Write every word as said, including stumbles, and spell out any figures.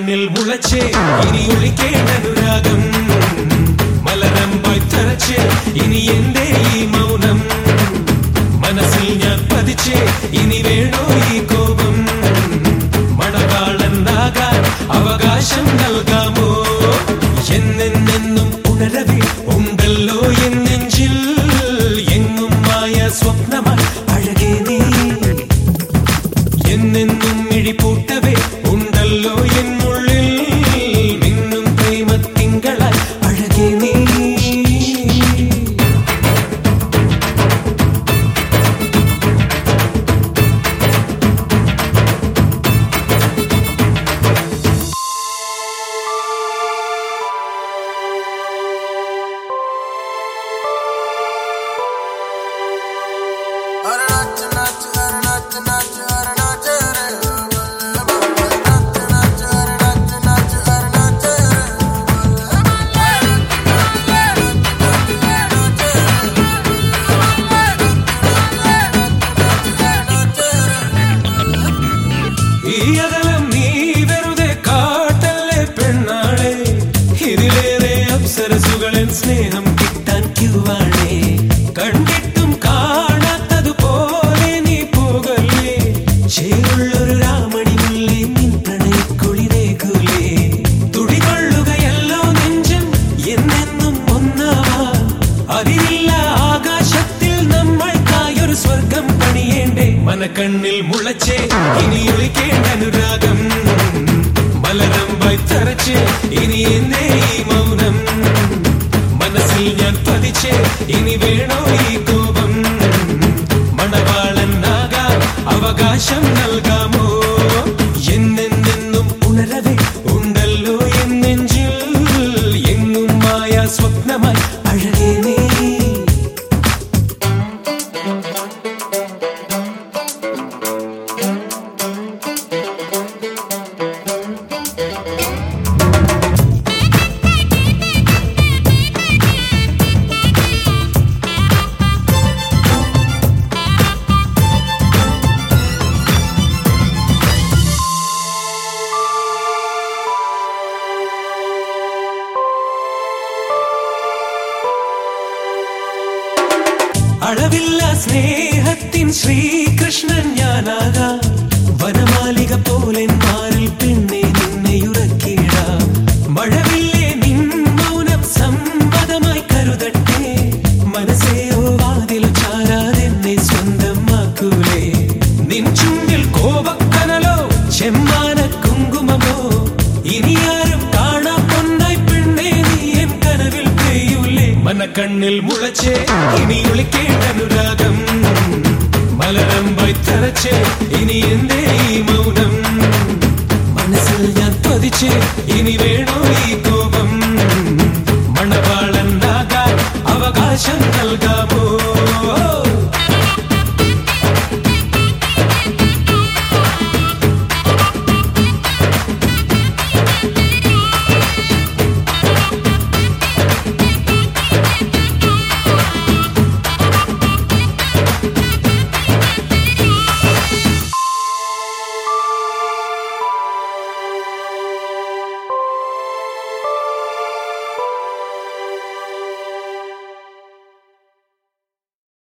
മനക്കണ്ണിൽ മുളച്ചേ ഇനി ഒളിക്കേണ്ട അനുരാഗം മലരമ്പായി തറച്ചേ ഇനി എന്റെ ഈ മൗനം മനസ്സിൽ ഞാൻ പതിച്ചേ ഇനി വേണോ ഈ കോപം മണവാളനാകാൻ അവകാശം നൽകാമോ എന്നെന്നും ഉണരവേ ഉണ്ടല്ലോ എൻ നെഞ്ചിൽ എങ്ങും മായ സ്വപ്നമായി അഴകേ നീ എന്നെന്നും മിഴിപൂട്ടവേ ഉണ്ടല്ലോ എന്നുള്ളിൽ മിന്നും പ്രേമത്തിങ്കളായി അഴകേ നീ സ്നേഹം കിട്ടാൻ ക്യൂവാണേ കണ്ടിട്ടും കാണാത്തതുപോലെ നീ പോകല്ലേ ചേരുള്ളൊരു രാമണി മുല്ലേ നിൻ പ്രണയക്കുളിരേകുലേ തുടികൊള്ളുകയല്ലോ നെഞ്ചം എന്നെന്നും ഒന്നാവാ അതിരില്ല ആകാശത്തിൽ നമ്മൾക്കായൊരു സ്വർഗം പണിയേണ്ടേ മനക്കണ്ണിൽ മുളച്ചേ ഇനി ഒളിക്കേണ്ട അനുരാഗം മലരമ്പായി തറച്ചേ ഇനി എന്നെ ഈ മൗനം മനസ്സിൽ ഞാൻ പതിച്ചേ ഇനി വേണോ ഈ കോപം മണവാളനാകാൻ അവകാശം നൽകാമോ എന്നെന്നും ഉണരവേ ഉണ്ടല്ലോ എൻ നെഞ്ചിൽ എങ്ങും മായ സ്വപ്നമായി അഴകേ നീ അളവില്ല സ്നേഹത്തിൻ ശ്രീകൃഷ്ണൻ ഞാനാകാം വനമാലിക പോലെ മാറിൽ പെണ്ണെ നിന്നെയുറക്കിടാം മഴവില്ലേ നിൻ മൗനം സമ്മതമായി കരുതട്ടെ മനസ്സേയോ വാതിലു ചാരാതെന്നെ സ്വന്തമാക്കൂലേ നിൻ ചുണ്ടിൽ കോപക്കനലോ ചെമ്മാന കുങ്കുമമോ ഇനിയാരും കാണാ പൊന്നായി പെണ്ണെ നീ എൻ കനവിൽ പെയ്യൂലേ മനക്കണ്ണിൽ മുളച്ചേ ഇനി ഒളിക്കേണ്ട അനുരാഗം മലരമ്പായി തറച്ചേ ഇനി എന്റെ ഈ മൗനം മനസ്സിൽ ഞാൻ പതിച്ചേ ഇനി വേണോ ഈ കോപം മണവാളനാകാൻ അവകാശം നൽകാമോ